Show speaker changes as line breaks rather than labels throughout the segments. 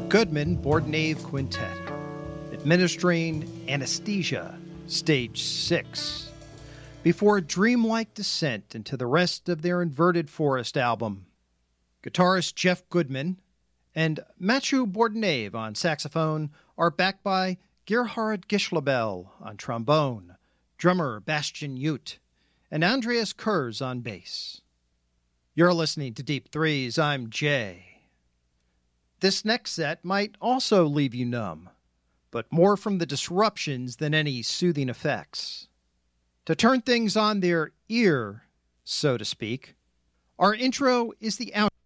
Goodman Bordenave Quintet, administering Anesthesia, Stage 6, before a dreamlike descent into the rest of their Inverted Forest album. Guitarist Jeff Goodman and Mathieu Bordenave on saxophone are backed by Gerhard Gischlebel on trombone, drummer Bastian Ute, and Andreas Kurz on bass. You're listening to Deep Threes. I'm Jay. This next set might also leave you numb, but more from the disruptions than any soothing effects. To turn things on their ear, so to speak, our intro is the out.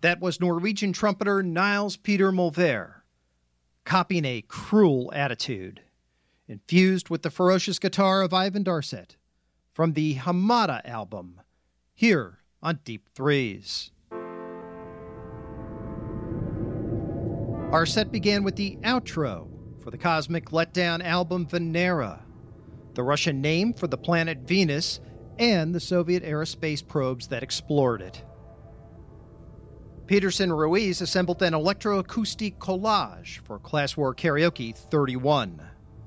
That was Norwegian trumpeter Niels Peter Molvær, copying a cruel attitude, infused with the ferocious guitar of Ivan Darset, from the Hamada album, here on Deep Threes. Our set began with the outro for the Cosmic Letdown album Venera, the Russian name for the planet Venus and the Soviet-era space probes that explored it. Peterson Ruiz assembled an electroacoustic collage for Class War Karaoke 31.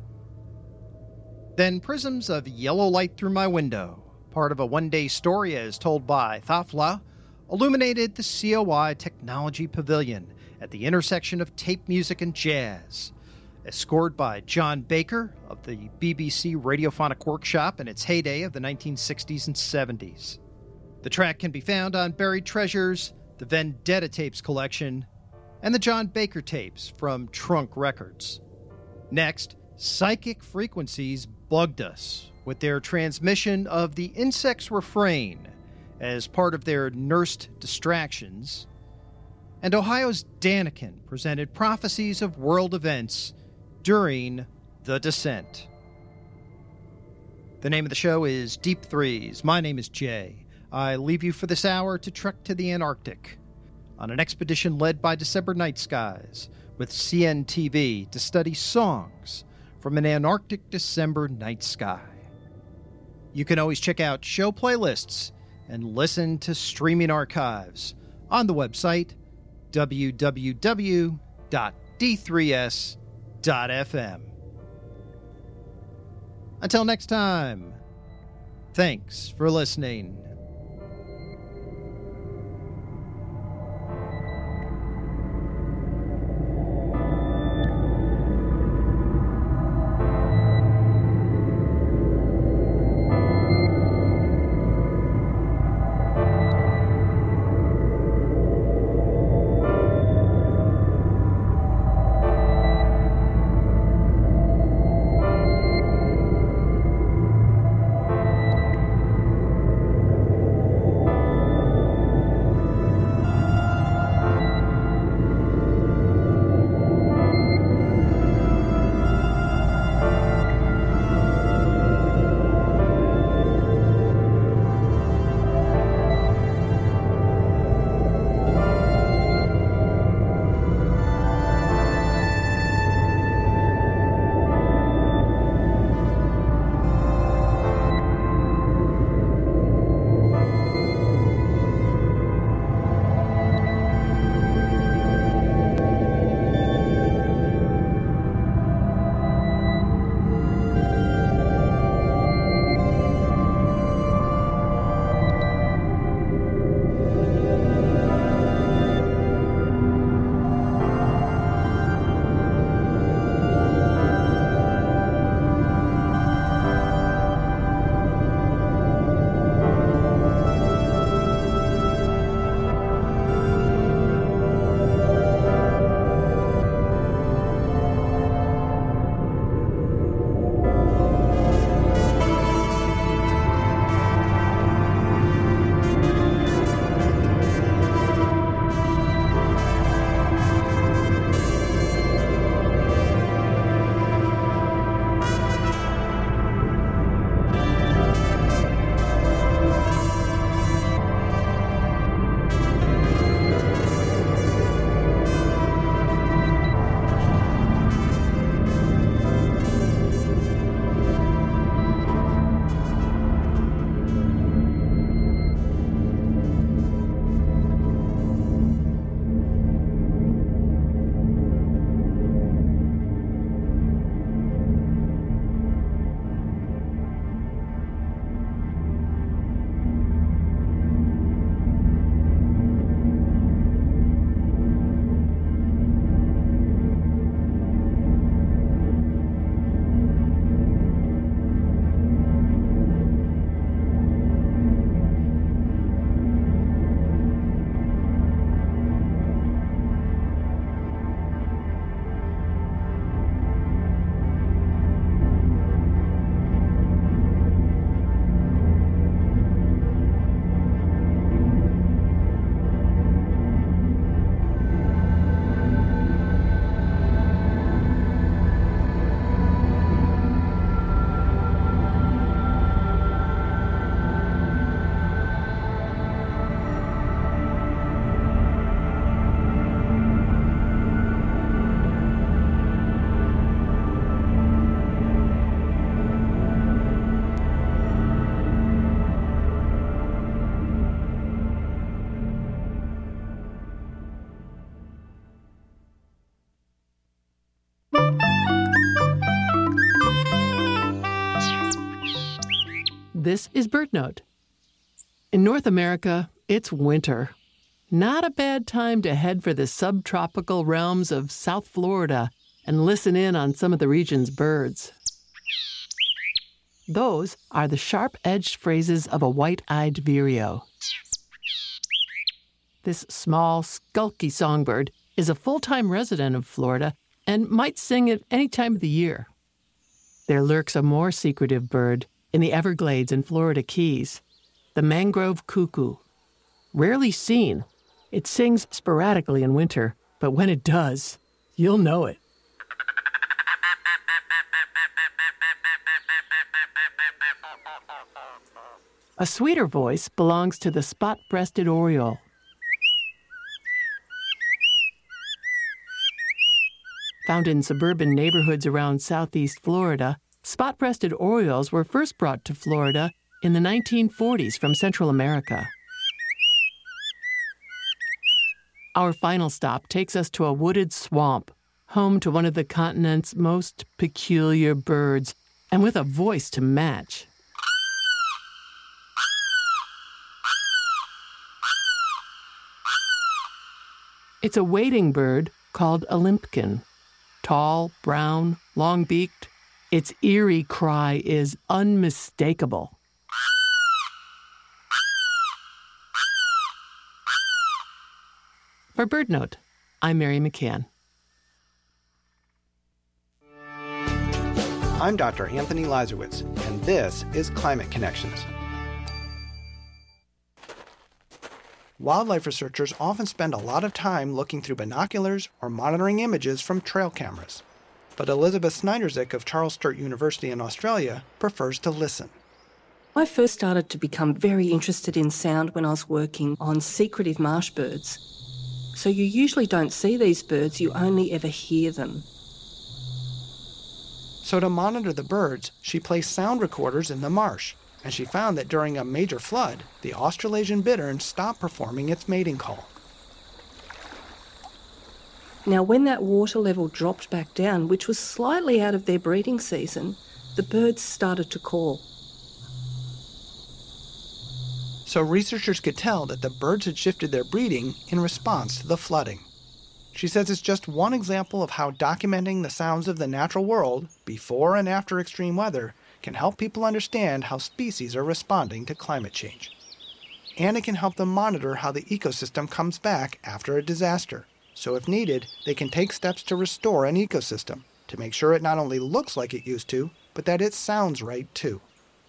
Then Prisms of Yellow Light Through My Window, part of a one-day story as told by Thafla, illuminated the COI Technology Pavilion at the intersection of tape music and jazz, as scored by John Baker of the BBC Radiophonic Workshop in its heyday of the 1960s and 70s. The track can be found on Buried Treasures, the Vendetta Tapes collection, and the John Baker tapes from Trunk Records. Next, Psychic Frequencies bugged us with their transmission of the Insects Refrain as part of their Nursed Distractions, and Ohio's Daniken presented prophecies of world events during The Descent. The name of the show is Deep Threes. My name is Jay. I leave you for this hour to trek to the Antarctic on an expedition led by December Night Skies with CNTV to study songs from an Antarctic December night sky. You can always check out show playlists and listen to streaming archives on the website www.d3s.fm. Until next time, thanks for listening.
This is BirdNote. In North America, it's winter. Not a bad time to head for the subtropical realms of South Florida and listen in on some of the region's birds. Those are the sharp-edged phrases of a white-eyed vireo. This small, skulky songbird is a full-time resident of Florida and might sing at any time of the year. There lurks a more secretive bird in the Everglades and Florida Keys, the mangrove cuckoo. Rarely seen, it sings sporadically in winter, but when it does, you'll know it. A sweeter voice belongs to the spot-breasted oriole. Found in suburban neighborhoods around southeast Florida, spot-breasted orioles were first brought to Florida in the 1940s from Central America. Our final stop takes us to a wooded swamp, home to one of the continent's most peculiar birds, and with a voice to match. It's a wading bird called a limpkin. Tall, brown, long-beaked, its eerie cry is unmistakable. For BirdNote, I'm Mary McCann.
I'm Dr. Anthony Lazarowitz, and this is Climate Connections. Wildlife researchers often spend a lot of time looking through binoculars or monitoring images from trail cameras. But Elizabeth Snyderzik of Charles Sturt University in Australia prefers to listen.
I first started to become very interested in sound when I was working on secretive marsh birds. So you usually don't see these birds, you only ever hear them.
So to monitor the birds, she placed sound recorders in the marsh, and she found that during a major flood, the Australasian bittern stopped performing its mating call.
Now, when that water level dropped back down, which was slightly out of their breeding season, the birds started to call.
So researchers could tell that the birds had shifted their breeding in response to the flooding. She says it's just one example of how documenting the sounds of the natural world, before and after extreme weather, can help people understand how species are responding to climate change. And it can help them monitor how the ecosystem comes back after a disaster. So if needed, they can take steps to restore an ecosystem, to make sure it not only looks like it used to, but that it sounds right too.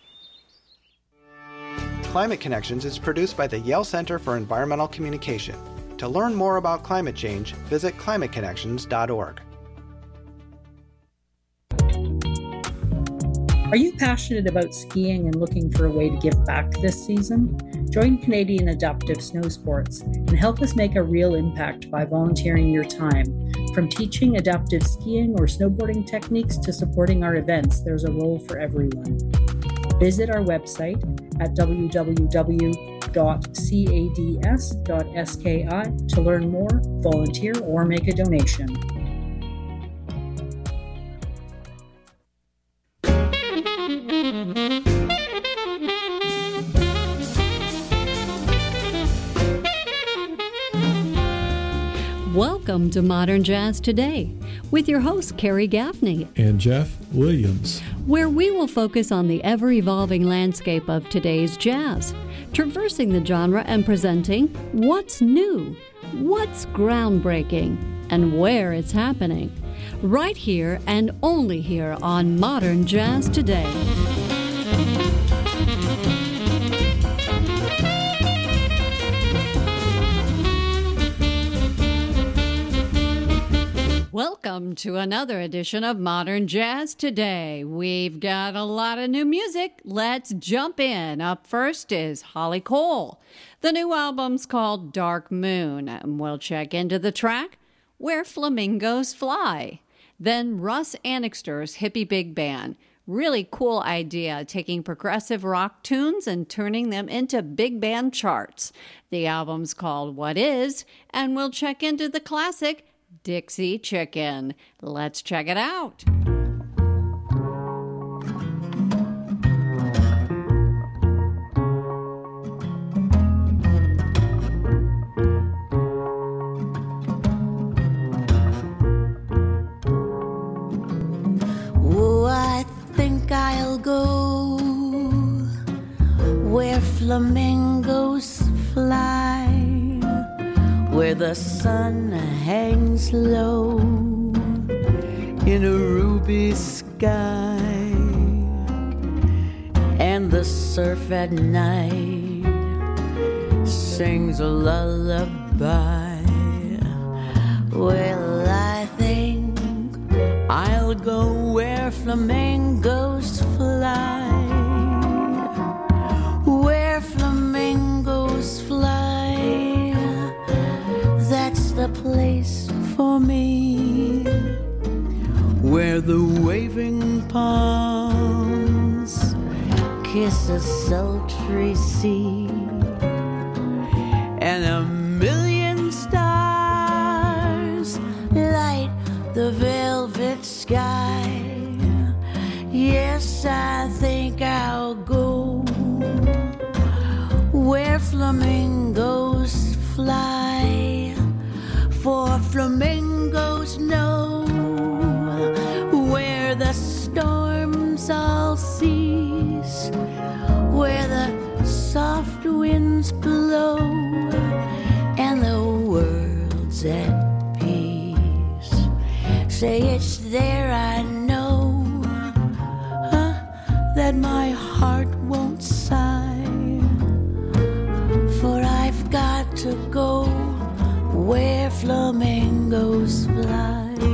Climate Connections is produced by the Yale Center for Environmental Communication. To learn more about climate change, visit climateconnections.org.
Are you passionate about skiing and looking for a way to give back this season? Join Canadian Adaptive Snow Sports and help us make a real impact by volunteering your time. From teaching adaptive skiing or snowboarding techniques to supporting our events, there's a role for everyone. Visit our website at www.cads.ski to learn more, volunteer, or make a donation.
Welcome to Modern Jazz Today with your host, Carrie Gaffney
and Jeff Williams,
where we will focus on the ever-evolving landscape of today's jazz, traversing the genre and presenting what's new, what's groundbreaking, and where it's happening, right here and only here on Modern Jazz Today. Welcome to another edition of Modern Jazz Today. We've got a lot of new music. Let's jump in. Up first is Holly Cole. The new album's called Dark Moon, and we'll check into the track Where Flamingos Fly. Then Russ Annixter's Hippie Big Band. Really cool idea, taking progressive rock tunes and turning them into big band charts. The album's called What Is, and we'll check into the classic Dixie Chicken. Let's check it out.
where flamingos fly, where the sun hangs low in a ruby sky, and the surf at night sings a lullaby. Well, I think I'll go where flamingos fly, where flamingos fly. That's the place for me, where the waving palms kiss a sultry sea, and a million stars light the velvet sky. Yes, I think I'll go where flamingos fly, for flamingos know where the storms all cease, where the soft winds blow, and the world's at peace. Say it's there, I know, that my heart won't sigh, for I've got to go where flamingos fly.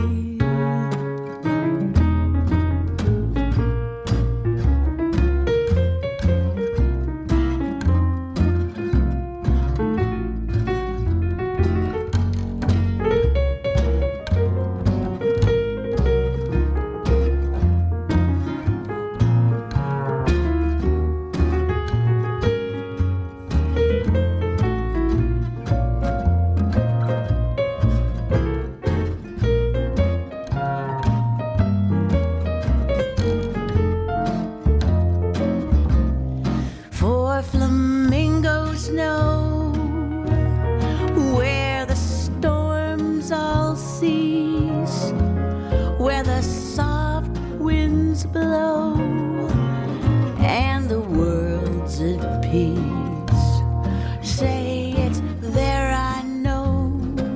Say it's there, I know,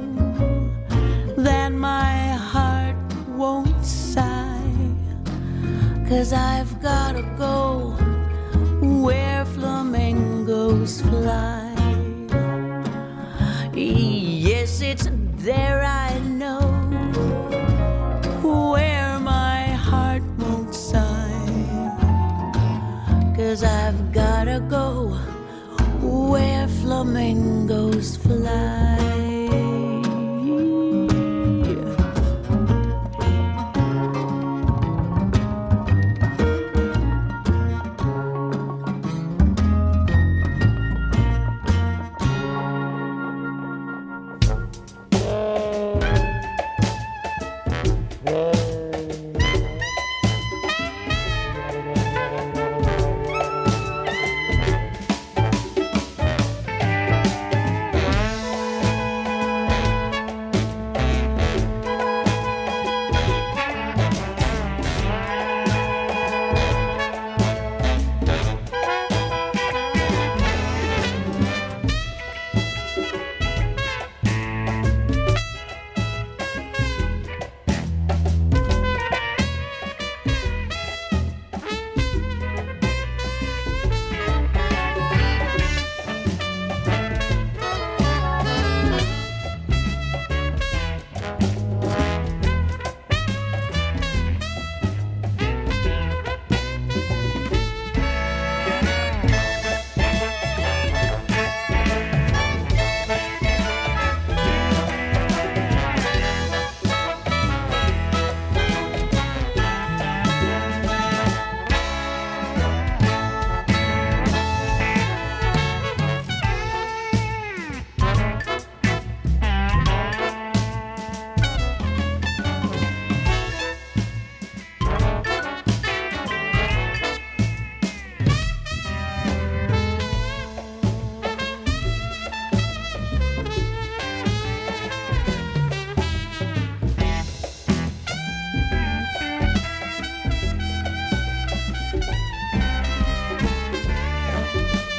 that my heart won't sigh, 'cause I've gotta go where flamingos fly. Yes, it's there, I know, where my heart won't sigh, 'cause I've gotta go where flamingos fly.